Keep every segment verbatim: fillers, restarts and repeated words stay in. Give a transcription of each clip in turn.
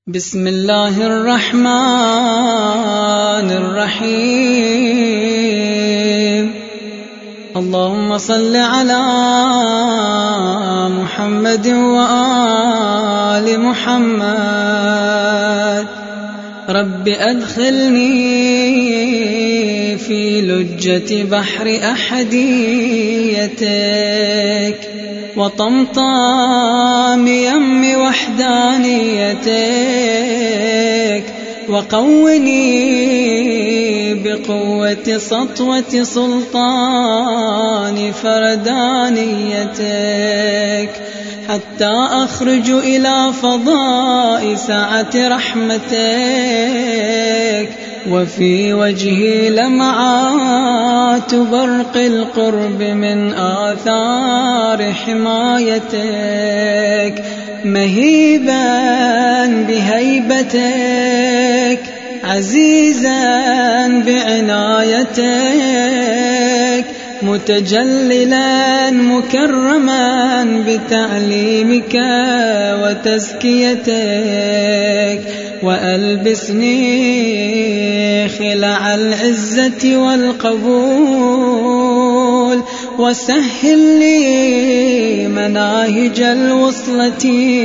بسم الله الرحمن الرحيم. اللهم صل على محمد وآل محمد. رب أدخلني في لجة بحر أحديتك وطمطام يم وحدانيتك، وقوني بقوة سطوة سلطان فردانيتك، حتى أخرج إلى فضاء سعة رحمتك، وفي وجهي لمعات برق القرب من آثار حمايتك، مهيبا بهيبتك، عزيزا بعنايتك، متجللا مكرما بتعليمك وتزكيتك، وألبسني خلع العزة والقبول، وسهل لي مناهج الوصلة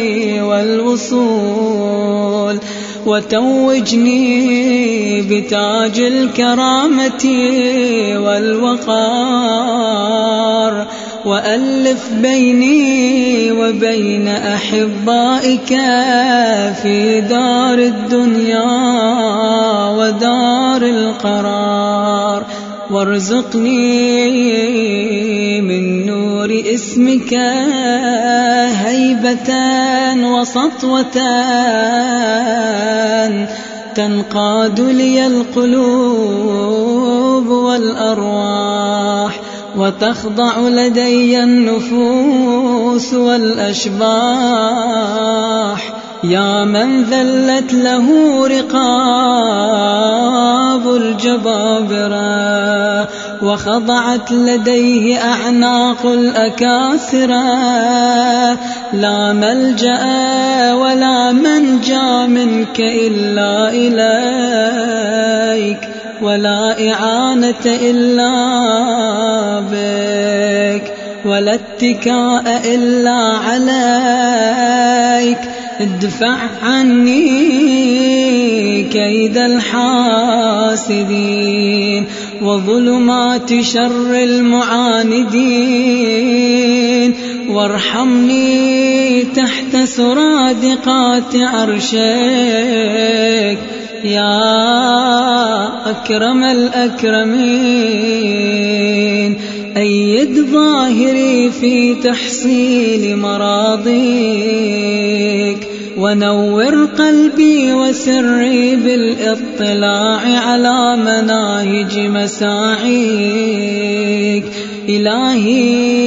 والوصول، وتوجني بتاج الكرامة والوقار، وألف بيني وبين أحبائك في دار الدنيا ودار القرار، وارزقني من نور اسمك هيبة وسطوة تنقاد لي القلوب والأرواح، وتخضع لدي النفوس والأشباح، يا من ذلت له رقاب الجبابرة، وخضعت لديه أعناق الأكاسرة، لا ملجأ ولا منجا منك إلا إليك، ولا إعانة إلا بك، ولا اتكاء إلا عليك. ادفع عني كيد الحاسدين وظلمات شر المعاندين، وارحمني تحت سرادقات عرشك يا أكرم الأكرمين. أيد ظاهري في تحصيل مراضيك، ونور قلبي وسري بالاطلاع على مناهج مساعيك. إلهي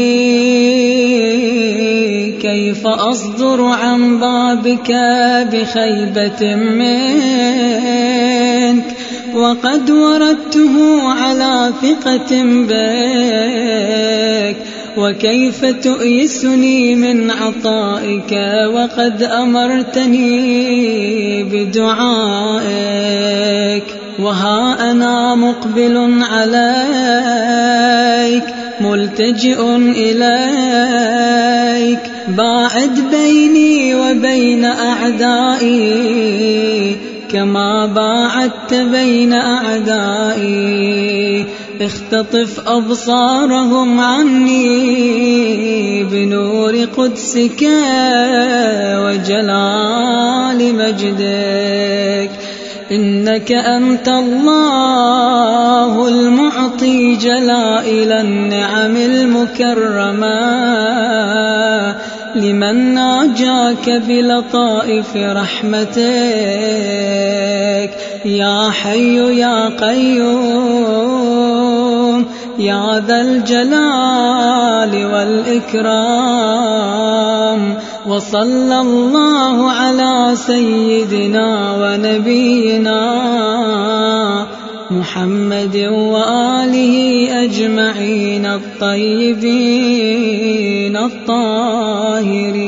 كيف أصدر عن بابك بخيبة منك، وقد وردته على ثقة بك، وكيف تؤيسني من عطائك وقد أمرتني بدعائك. وها أنا مقبل عليك ملتجئ إليك، باعد بيني وبين أعدائي كما باعدت بين أعدائي، اختطف أبصارهم عني بنور قدسك وجلال مجدك. إنك أنت الله المعطي جلائل النعم المكرمة، لمن ناجاك بلطائف رحمتك. يا حي يا قيوم يا ذا الجلال والإكرام، وصلى الله على سيدنا ونبينا محمد وآله أجمعين الطيبين الطاهرين.